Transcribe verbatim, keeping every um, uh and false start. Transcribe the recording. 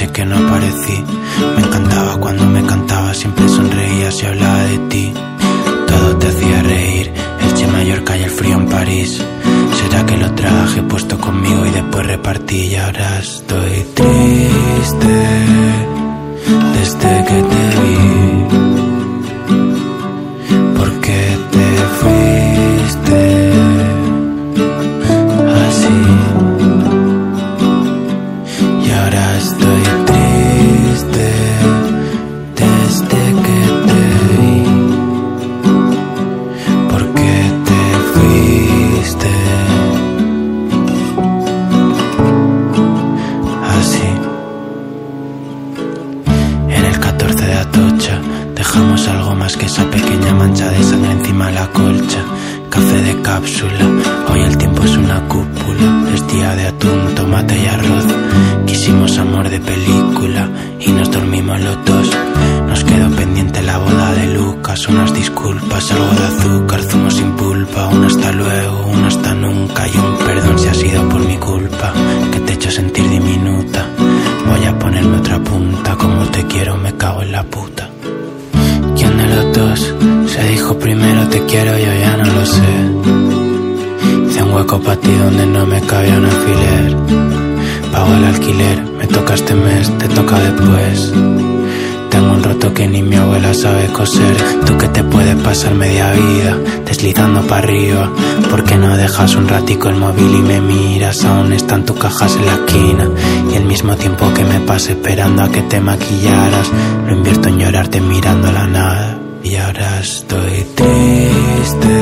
noche que no aparecí. Me encantaba cuando me cantabas, siempre sonreías y hablaba de ti. Todo te hacía reír, Elche, Mallorca y el frío en París. Será que lo traje puesto conmigo y después repartí. Y ahora estoy triste desde que te vi, porque te fuiste así. Y ahora estoy triste desde que te vi, porque te fuiste así. En el catorce de Atocha dejamos algo más que esa pequeña mancha de sangre encima de la colcha. Café de cápsula, hoy el tiempo es una cúpula. Es día de atún, tomate y arroz. Quisimos amor de película y nos dormimos los dos. Nos quedó pendiente la boda de Lucas. Unas disculpas, algo de azúcar, zumo sin pulpa. Un hasta luego, un hasta nunca y un perdón si ha sido por mi culpa, que te he hecho sentir diminuta. Voy a ponerme otra punta, como te quiero me cago en la puta. ¿Quién de los dos se dijo primero te quiero? Yo ya no lo sé. Hice un hueco para ti donde no me cabía un alfiler. Pago el alquiler, me toca este mes, te toca después. Tengo un roto que ni mi abuela sabe coser. Tú que te puedes pasar media vida deslizando para arriba, ¿por qué no dejas un ratico el móvil y me miras? Aún están tus cajas en la esquina y el mismo tiempo que me pase esperando a que te maquillaras lo invierto en llorarte mirando la nada. Y ahora estoy triste